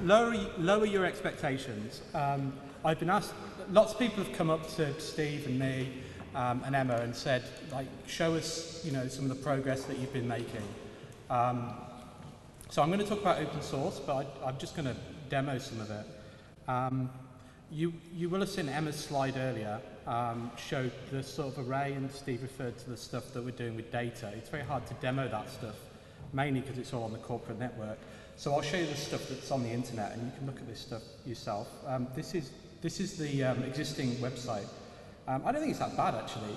lower your expectations. I've been asked, lots of people have come up to Steve and me and Emma and said, like, show us, some of the progress that you've been making. So I'm going to talk about open source, but I'm just going to demo some of it. You will have seen Emma's slide earlier, showed the sort of array, and Steve referred to the stuff that we're doing with data. It's very hard to demo that stuff, mainly because it's all on the corporate network. So I'll show you the stuff that's on the internet, and you can look at this stuff yourself. This is the existing website. I don't think it's that bad, actually.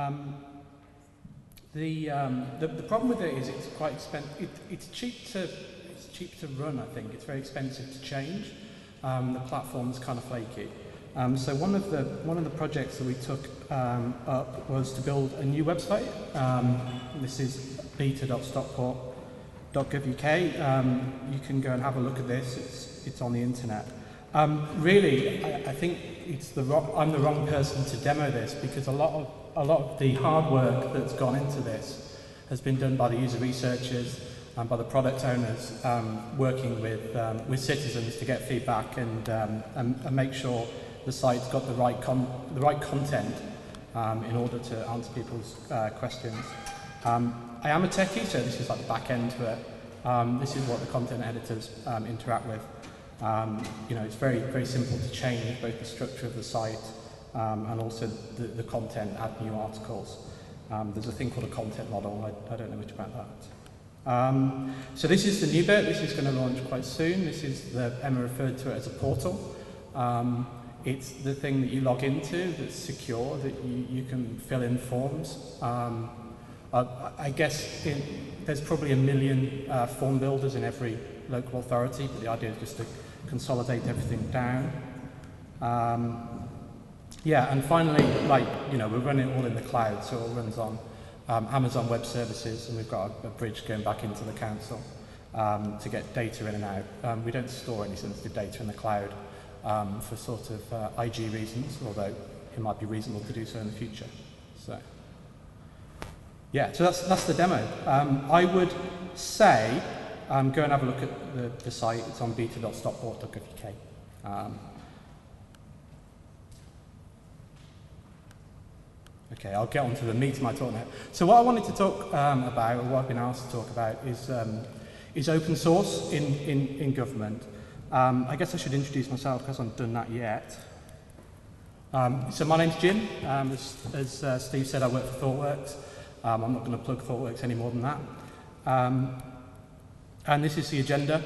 The problem with it is it's quite expensive. It's cheap to run. I think it's very expensive to change. The platform's kind of flaky. So one of the projects that we took up was to build a new website. This is beta.stockport.gov.uk. You can go and have a look at this. It's on the internet. Really, I think I'm the wrong person to demo this, because a lot of the hard work that's gone into this has been done by the user researchers and by the product owners, working with citizens to get feedback and make sure the site's got the right content in order to answer people's questions. I am a techie, so this is like the back end to it. This is what the content editors interact with. It's very, very simple to change both the structure of the site and also the content, add new articles. There's a thing called a content model. I don't know much about that. So this is the new bit. This is going to launch quite soon. This is Emma referred to it as a portal. It's the thing that you log into that's secure, that you can fill in forms. I guess there's probably 1 million form builders in every local authority, but the idea is just to consolidate everything down. And finally, we're running it all in the cloud, so it all runs on Amazon Web Services, and we've got a bridge going back into the council to get data in and out. We don't store any sensitive data in the cloud for sort of IG reasons, although it might be reasonable to do so in the future. So that's the demo. I would say go and have a look at the site. It's on beta.stockport.gov.uk. Okay, I'll get on to the meat of my talk now. So what I wanted to talk about, or what I've been asked to talk about, is open source in government. I guess I should introduce myself because I haven't done that yet. So my name's Jim. As Steve said, I work for ThoughtWorks. I'm not going to plug ThoughtWorks any more than that. And this is the agenda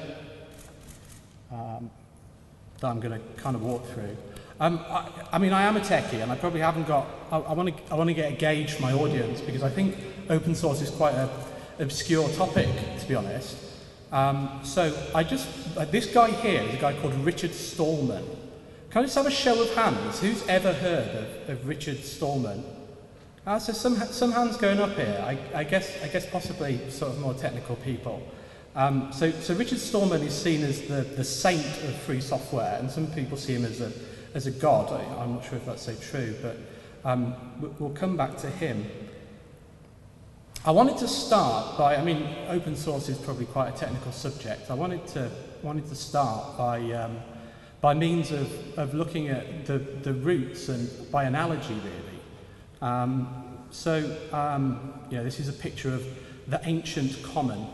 that I'm going to kind of walk through. I mean, I am a techie, and I probably haven't got. I want to get a gauge for my audience, because I think open source is quite an obscure topic, to be honest. So this guy here is a guy called Richard Stallman. Can I just have a show of hands? Who's ever heard of Richard Stallman? So some hands going up here. I guess possibly sort of more technical people. So Richard Stallman is seen as the saint of free software, and some people see him as a god. I'm not sure if that's so true, but we'll come back to him. I wanted to start by, open source is probably quite a technical subject. I wanted to start by means of looking at the roots and by analogy, really. This is a picture of the ancient common.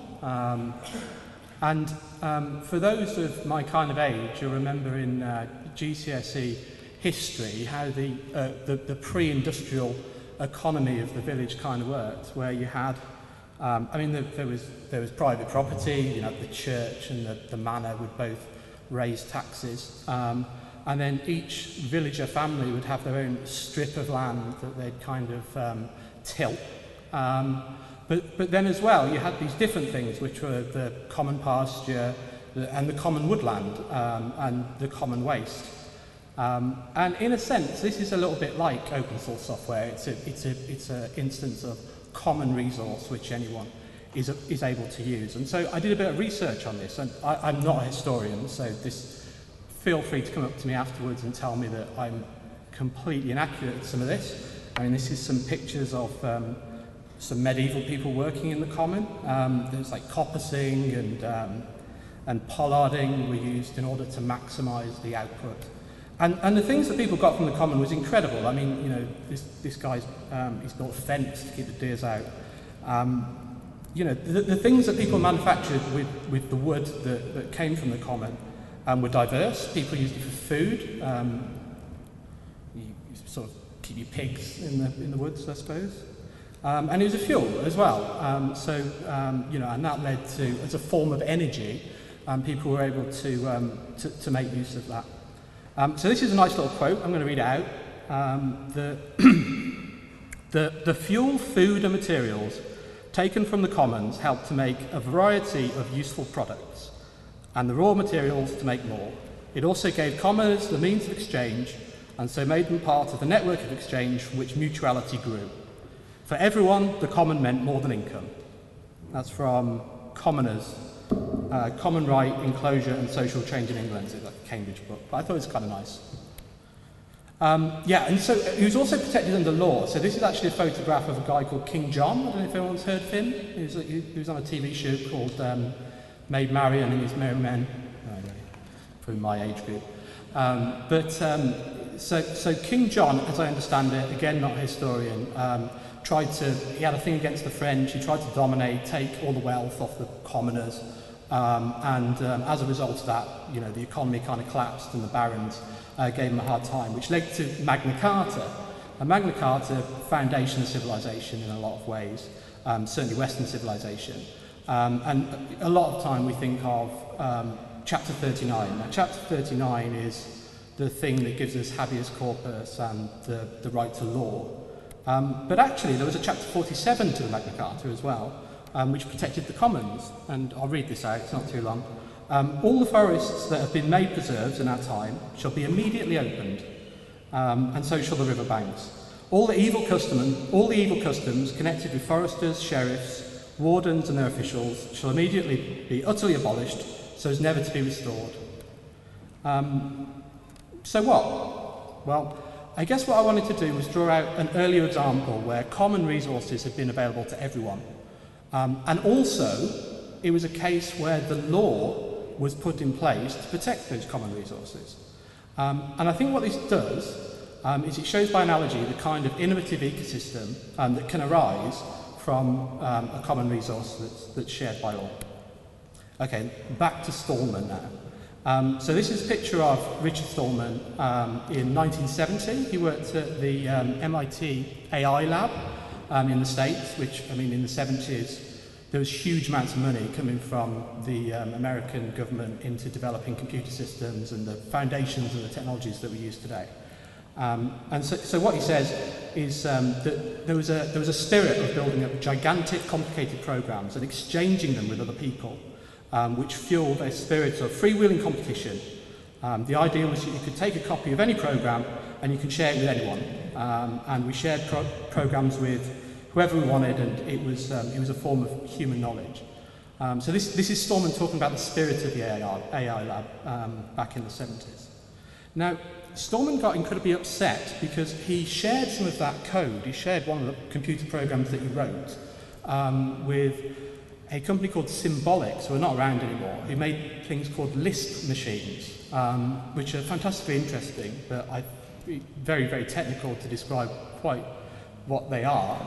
For those of my kind of age, you'll remember in GCSE history how the pre-industrial economy of the village kind of worked, where you had, there was private property, the church and the manor would both raise taxes, and then each villager family would have their own strip of land that they'd kind of till. But then as well, you had these different things, which were the common pasture and the common woodland and the common waste. And in a sense, this is a little bit like open source software. It's an instance of common resource which anyone is able to use. And so I did a bit of research on this, and I'm not a historian, so feel free to come up to me afterwards and tell me that I'm completely inaccurate at some of this. This is some pictures of some medieval people working in the common. There's like coppicing and pollarding were used in order to maximize the output. And the things that people got from the common was incredible. I mean, you know, this guy's he's built a fence to keep the deers out. You know, the things that people manufactured with the wood that came from the common were diverse. People used it for food. You sort of keep your pigs in the woods, I suppose. And it was a fuel as well. You know, and that led to, as a form of energy, people were able to make use of that. So this is a nice little quote. I'm going to read it out. The fuel, food and materials taken from the commons helped to make a variety of useful products, and the raw materials to make more. It also gave commoners the means of exchange, and so made them part of the network of exchange from which mutuality grew. For everyone, the common meant more than income. That's from Commoners, Common Right, Enclosure and Social Change in England. It's like a Cambridge book, but I thought it was kind of nice. Yeah, and so he was also protected under law. So this is actually a photograph of a guy called King John. I don't know if anyone's heard of him. He was on a TV show called Maid Marian and His Merry Men. From my age group. So King John, as I understand it, again not a historian, he had a thing against the French. He tried to dominate, take all the wealth off the commoners, as a result of that, you know, the economy kind of collapsed and the barons gave him a hard time, which led to Magna Carta. And Magna Carta, foundation of civilization in a lot of ways, certainly Western civilization. And a lot of time we think of Chapter 39. Now, Chapter 39 is the thing that gives us habeas corpus and the right to law. But actually, there was a Chapter 47 to the Magna Carta as well, which protected the commons. And I'll read this out, it's not too long. All the forests that have been made preserves in our time shall be immediately opened, and so shall the river banks. All the evil customs connected with foresters, sheriffs, wardens and their officials shall immediately be utterly abolished, so as never to be restored. So what? Well, I guess what I wanted to do was draw out an earlier example where common resources had been available to everyone. And also, it was a case where the law was put in place to protect those common resources. And I think what this does is it shows by analogy the kind of innovative ecosystem that can arise from a common resource that's shared by all. Okay, back to Stallman now. So this is a picture of Richard Stallman in 1970. He worked at the MIT AI lab in the States, which, I mean, in the 70s, there was huge amounts of money coming from the American government into developing computer systems and the foundations of the technologies that we use today. And so what he says is that there was a spirit of building up gigantic, complicated programs and exchanging them with other people, which fueled a spirit of freewheeling competition. The idea was that you could take a copy of any program and you could share it with anyone. And we shared programs with whoever we wanted, and it was a form of human knowledge. So this is Stallman talking about the spirit of the AI lab back in the 70s. Now, Stallman got incredibly upset because he shared some of that code. He shared one of the computer programs that he wrote with a company called Symbolics, who are not around anymore, who made things called Lisp machines, which are fantastically interesting, but very, very technical to describe quite what they are.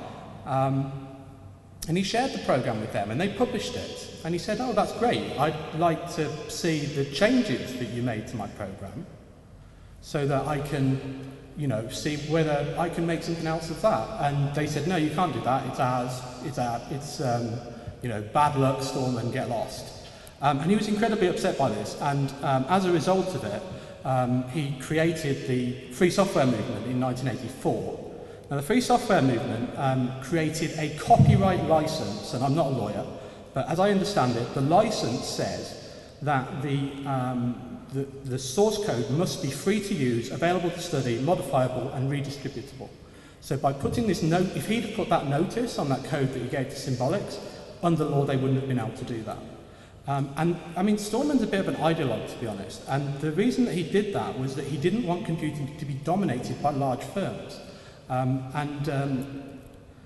And he shared the program with them, and they published it. And he said, "Oh, that's great. I'd like to see the changes that you made to my program, so that I can, you know, see whether I can make something else of that." And they said, "No, you can't do that. It's ours. It's you know, bad luck, Stallman, get lost." And he was incredibly upset by this. And as a result of it, he created the Free Software Movement in 1984. Now, the Free Software Movement created a copyright license, and I'm not a lawyer, but as I understand it, the license says that the source code must be free to use, available to study, modifiable, and redistributable. So by putting this note, if he'd have put that notice on that code that he gave to Symbolics, under law they wouldn't have been able to do that. And I mean, Stallman's a bit of an ideologue, to be honest, and the reason that he did that was that he didn't want computing to be dominated by large firms.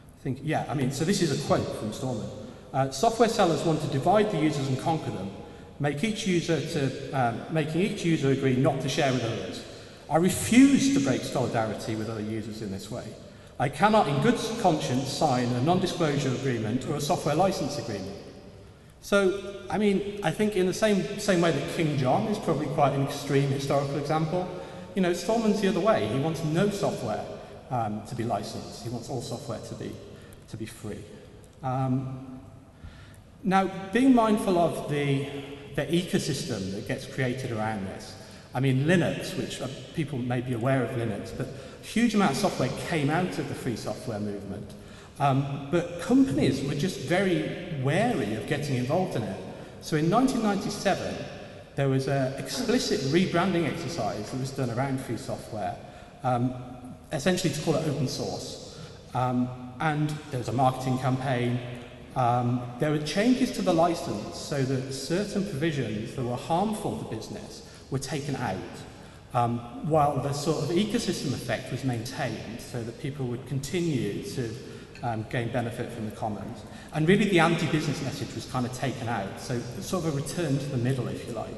So this is a quote from Stallman. "Software sellers want to divide the users and conquer them, making each user agree not to share with others. I refuse to break solidarity with other users in this way. I cannot in good conscience sign a non-disclosure agreement or a software license agreement. So, I mean, I think in the same way that King John is probably quite an extreme historical example, you know, Stallman's the other way. He wants no software to be licensed. He wants all software to be free. Now, being mindful of the ecosystem that gets created around this, I mean, Linux, which people may be aware of Linux, but a huge amount of software came out of the free software movement. But companies were just very wary of getting involved in it. So in 1997, there was an explicit rebranding exercise that was done around free software, essentially to call it open source. And there was a marketing campaign. There were changes to the license so that certain provisions that were harmful to business were taken out, while the sort of ecosystem effect was maintained so that people would continue to gain benefit from the commons. And really the anti-business message was kind of taken out, so sort of a return to the middle, if you like.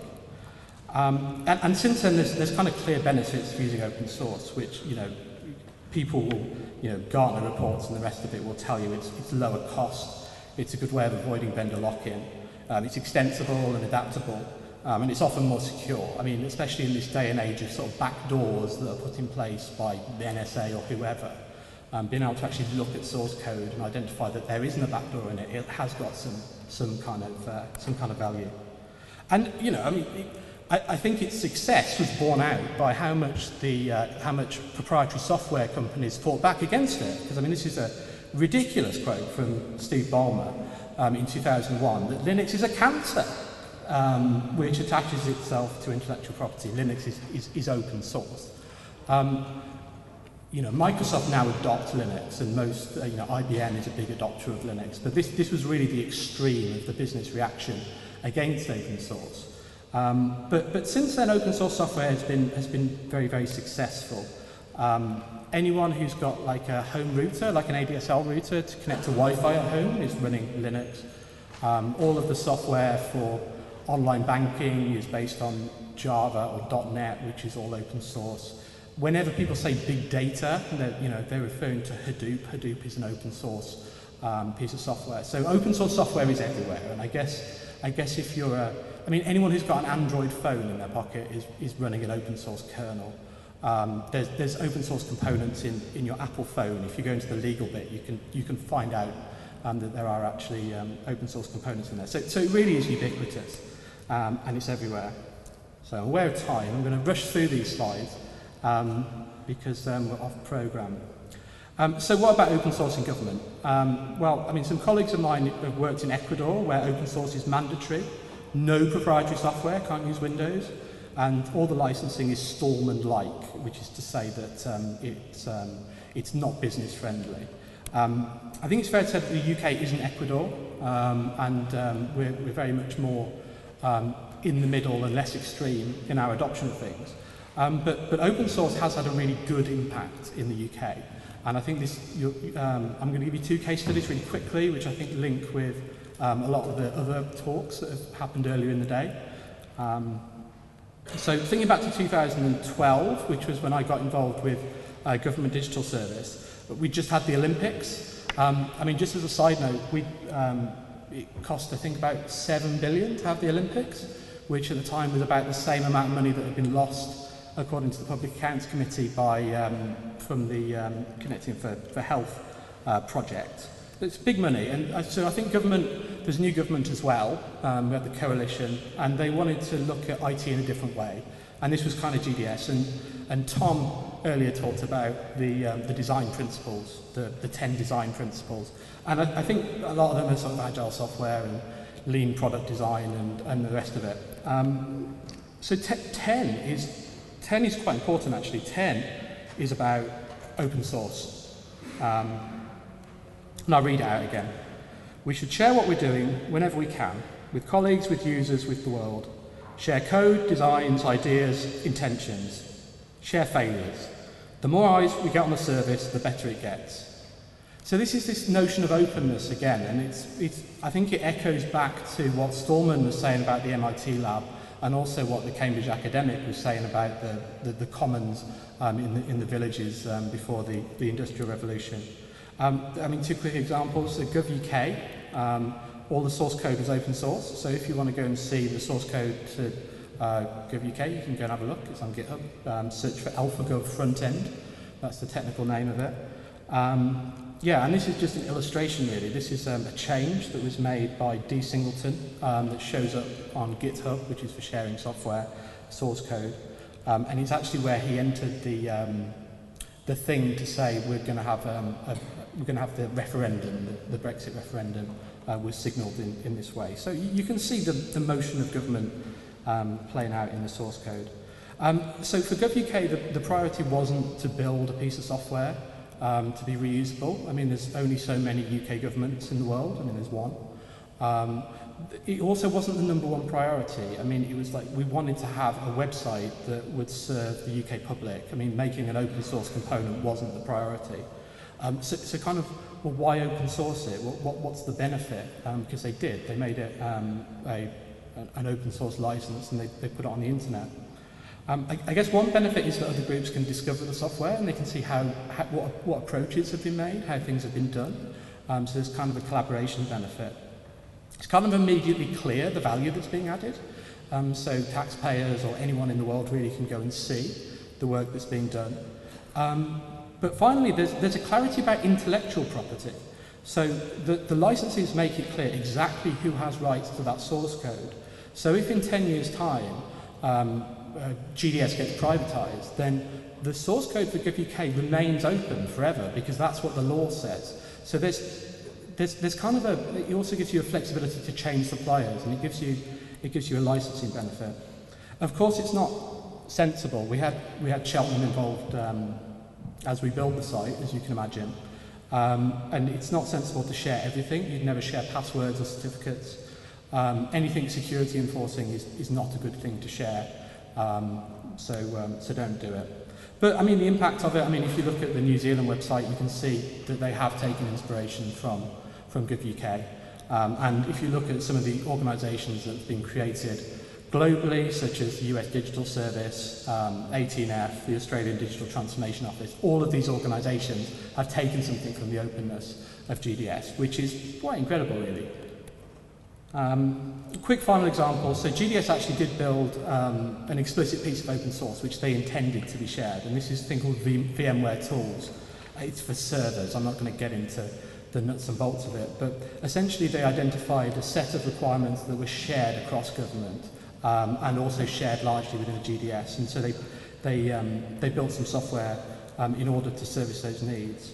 And since then, there's kind of clear benefits of using open source, which, you know, people will, you know, Gartner reports and the rest of it will tell you it's lower cost, it's a good way of avoiding vendor lock-in, it's extensible and adaptable, and it's often more secure. I mean, especially in this day and age of sort of backdoors that are put in place by the NSA or whoever, being able to actually look at source code and identify that there isn't a backdoor in it, it has got some kind of value. And, you know, I mean, I think its success was borne out by how much proprietary software companies fought back against it. Because, I mean, this is a ridiculous quote from Steve Ballmer in 2001, that Linux is a cancer which attaches itself to intellectual property. Linux is open source. You know, Microsoft now adopts Linux, and most, you know, IBM is a big adopter of Linux. But this was really the extreme of the business reaction against open source. But since then, open source software has been very, very successful. Anyone who's got like a home router, like an ADSL router to connect to Wi-Fi at home is running Linux. All of the software for online banking is based on Java or .NET, which is all open source. Whenever people say big data, they're referring to Hadoop. Hadoop is an open source piece of software. So open source software is everywhere, and I guess if you're anyone who's got an Android phone in their pocket is running an open source kernel. There's open source components in your Apple phone. If you go into the legal bit, you can find out that there are actually open source components in there. So it really is ubiquitous, and it's everywhere. So I'm aware of time. I'm going to rush through these slides because we're off program. So what about open source in government? Some colleagues of mine have worked in Ecuador, where open source is mandatory. No proprietary software, can't use Windows, and all the licensing is Stallman-like, which is to say that it's not business friendly. I think it's fair to say that the UK isn't Ecuador, and we're very much more in the middle and less extreme in our adoption of things. But open source has had a really good impact in the UK. And I think I'm going to give you two case studies really quickly, which I think link with a lot of the other talks that have happened earlier in the day. So thinking back to 2012, which was when I got involved with Government Digital Service, we just had the Olympics. Just as a side note, it cost, I think, about $7 billion to have the Olympics, which at the time was about the same amount of money that had been lost, according to the Public Accounts Committee, from the Connecting for Health project. It's big money, and so I think there's a new government as well, we had the coalition, and they wanted to look at IT in a different way, and this was kind of GDS, and Tom earlier talked about the design principles, the 10 design principles, and I think a lot of them are sort of agile software and lean product design and the rest of it. So 10 is quite important, actually. 10 is about open source. And I'll read it out again. We should share what we're doing whenever we can, with colleagues, with users, with the world. Share code, designs, ideas, intentions. Share failures. The more eyes we get on the service, the better it gets. So this is this notion of openness again, and I think it echoes back to what Stallman was saying about the MIT lab, and also what the Cambridge academic was saying about the commons in the villages before the Industrial Revolution. I mean, two quick examples. So GovUK, all the source code is open source. So if you want to go and see the source code to GovUK, you can go and have a look. It's on GitHub. Search for AlphaGov frontend. That's the technical name of it. Yeah, and this is just an illustration really. This is a change that was made by D. Singleton that shows up on GitHub, which is for sharing software, source code. And it's actually where he entered the thing to say we're going to have the referendum, the Brexit referendum was signalled in this way. So you can see the motion of government playing out in the source code. So for GovUK, the priority wasn't to build a piece of software to be reusable. I mean, there's only so many UK governments in the world. I mean, there's one. It also wasn't the #1 priority. I mean, it was like we wanted to have a website that would serve the UK public. I mean, making an open source component wasn't the priority. So kind of, well, why open source it? What's the benefit? Because they did. They made it an open source license and they put it on the internet. I guess one benefit is that other groups can discover the software and they can see what approaches have been made, how things have been done. So there's kind of a collaboration benefit. It's kind of immediately clear the value that's being added. So taxpayers or anyone in the world really can go and see the work that's being done. But finally, there's a clarity about intellectual property. So the licenses make it clear exactly who has rights to that source code. So if in 10 years' time, GDS gets privatized, then the source code for GovUK remains open forever because that's what the law says. So there's kind of it also gives you a flexibility to change suppliers, and it gives you a licensing benefit. Of course, it's not sensible. We had Cheltenham involved as we build the site, as you can imagine, and it's not sensible to share everything. You'd never share passwords or certificates. Anything security enforcing is not a good thing to share. So don't do it. But I mean, the impact of it, I mean, if you look at the New Zealand website, you can see that they have taken inspiration from GovUK. And if you look at some of the organisations that have been created globally, such as the US Digital Service, 18F, the Australian Digital Transformation Office, all of these organisations have taken something from the openness of GDS, which is quite incredible, really. Quick final example. So GDS actually did build an explicit piece of open source which they intended to be shared, and this is a thing called VMware Tools. It's for servers. I'm not going to get into the nuts and bolts of it, but essentially they identified a set of requirements that were shared across government and also shared largely within the GDS, and so they built some software in order to service those needs.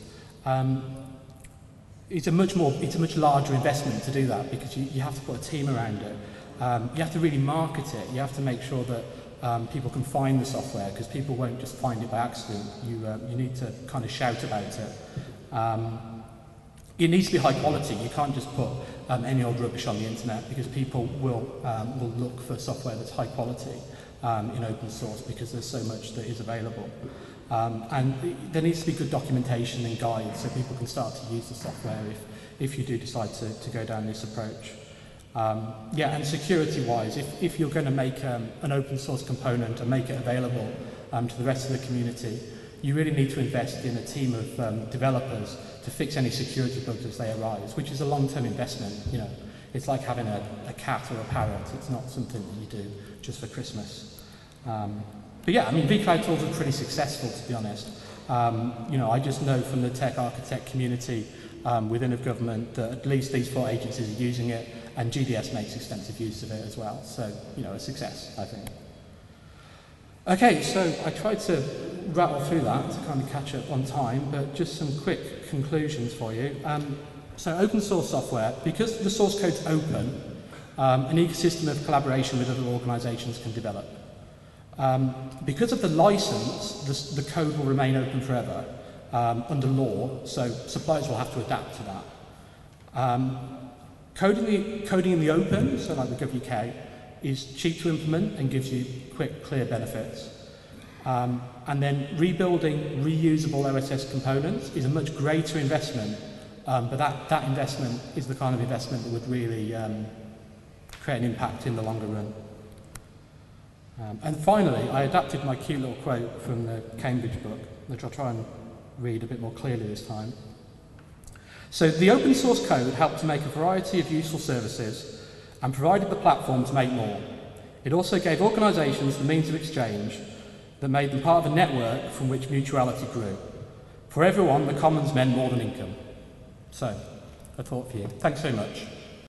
It's a much larger investment to do that because you have to put a team around it. You have to really market it. You have to make sure that people can find the software because people won't just find it by accident. You need to kind of shout about it. It needs to be high quality. You can't just put any old rubbish on the internet because people will look for software that's high quality in open source because there's so much that is available. And there needs to be good documentation and guides so people can start to use the software if you do decide to go down this approach. Yeah, and security-wise, if you're going to make an open source component and make it available to the rest of the community, you really need to invest in a team of developers to fix any security bugs as they arise, which is a long-term investment. You know, it's like having a cat or a parrot. It's not something that you do just for Christmas. But yeah, I mean, vCloud Tools are pretty successful, to be honest. You know, I just know from the tech architect community within a government that at least these 4 agencies are using it, and GDS makes extensive use of it as well. So, you know, a success, I think. Okay, so I tried to rattle through that to kind of catch up on time, but just some quick conclusions for you. So open source software, because the source code's open, an ecosystem of collaboration with other organisations can develop. Because of the license, the code will remain open forever under law, so suppliers will have to adapt to that. Coding in the open, so like the GovUK, is cheap to implement and gives you quick, clear benefits. And then rebuilding reusable OSS components is a much greater investment but that investment is the kind of investment that would really create an impact in the longer run. And finally, I adapted my cute little quote from the Cambridge book, which I'll try and read a bit more clearly this time. So the open source code helped to make a variety of useful services and provided the platform to make more. It also gave organisations the means of exchange that made them part of a network from which mutuality grew. For everyone, the commons meant more than income. So, a thought for you. Thanks very much.